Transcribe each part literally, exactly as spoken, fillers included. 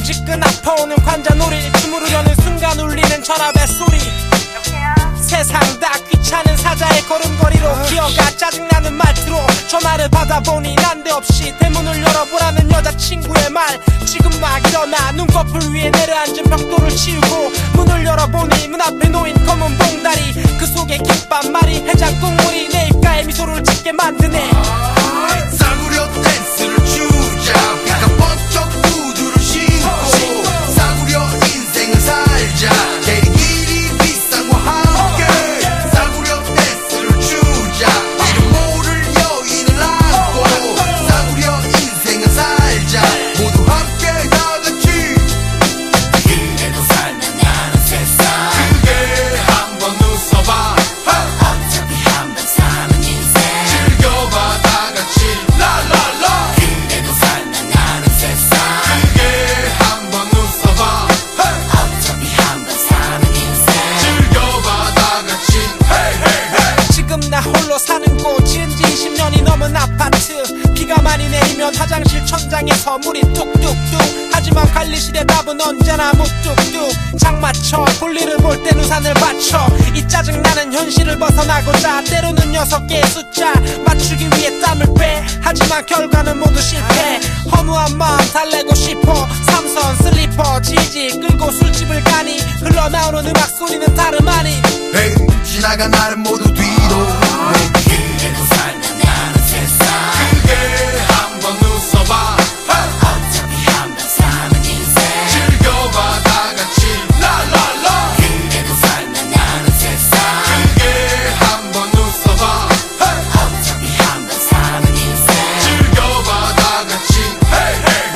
지끈 아파오는 관자놀이 주무르려는 순간 울리는 전화벨 소리. 세상 다 귀찮은 사자의 걸음걸이로 기어가 짜증나는 말투로 전화를 받아보니 난데없이 대문을 열어보라는 여자친구의 말. 지금 막 일어나 눈꺼풀 위에 내려앉은 벽돌을 치우고 문을 열어보니 문 앞에 놓인 검은 봉다리, 그 속에 김밥말이 해장국물이 내 입가에 미소를 짓게 만드네. 싸구려 댄스를 추자, 비가 번쩍 구두를 신고 싸구려 인생을 살자, 내리길이 비싼과 함께. 싸구려 댄스를 추자, 이름 모를 여인을 안고 싸구려 인생을 살자, 모두 함께 다같이. 그래도 살면 나는 세상 크게 한번 웃어봐, 어차피 한 번 사는 인생 즐겨봐 다같이. 라라라. 그래도 살면 나는 세상 크게 한번 웃어봐, 어차피 한 번 사는 인생 즐겨봐 다같이. 헤이 헤이 헤이. 지금 나 홀로 사는 곳, 지은 지 이십 년이 넘은 아파트. 비가 많이 내리면 화장실 천장에서 물이 뚝뚝뚝. 하지만 관리실의 답은 언제나 묵뚝뚝. 장마철 볼일을 볼 땐 우산을 받쳐. 이 짜증나는 현실을 벗어나고자 때로는 여섯 개의 숫자 맞추기 위해 땀을 빼. 하지만 결과는 모두 실패. 허무한 마음 달래고 싶어. 삼선 슬리퍼 질질 끌고 술집을 가니 흘러나오는 음악 소리는 다름 아닌 헤이, 지나간 날은 모두 뒤로. 그래도 살면 나는 세상 크게 한번 웃어봐, 어차피 한 번 사는 인생 즐겨봐 다같이. 라라라. 그래도 살면 나는 세상 크게 한번 웃어봐, 어차피 한 번 사는 인생 즐겨봐 다같이. 헤이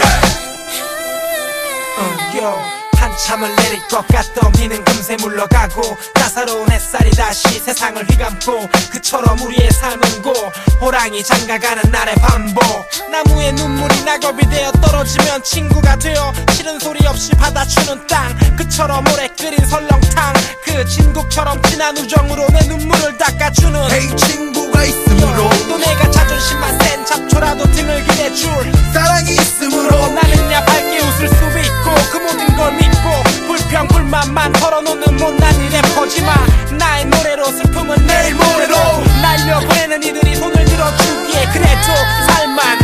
헤이 헤이. 어, 요. 한참을 내릴 것 같던 비는 금세 물러가고 따사로운 햇살이 다시 세상을 휘감고 그처럼 우리의 삶은 고 호랑이 장가가는 날의 반복. 나무에 눈물이 낙엽이 되어 떨어지면 친구가 되어 싫은 소리 없이 받아주는 땅. 그처럼 오래 끓인 설렁탕, 그 진국처럼 진한 우정으로 내 눈물을 닦아주는 헤이, 친구가 있으므로, 또 내가 자존심만 센 잡초라도 등을 기대줄 사랑이 있으므로. 나는야 밝게 웃을 수 있고 그 모든 걸 믿고 불평 불만만 털어놓는 못난 이 래퍼지만 나의 노래로 슬픔은 내일 모레로 날려보내는 이들이 손을 들어주기에 그래도 살만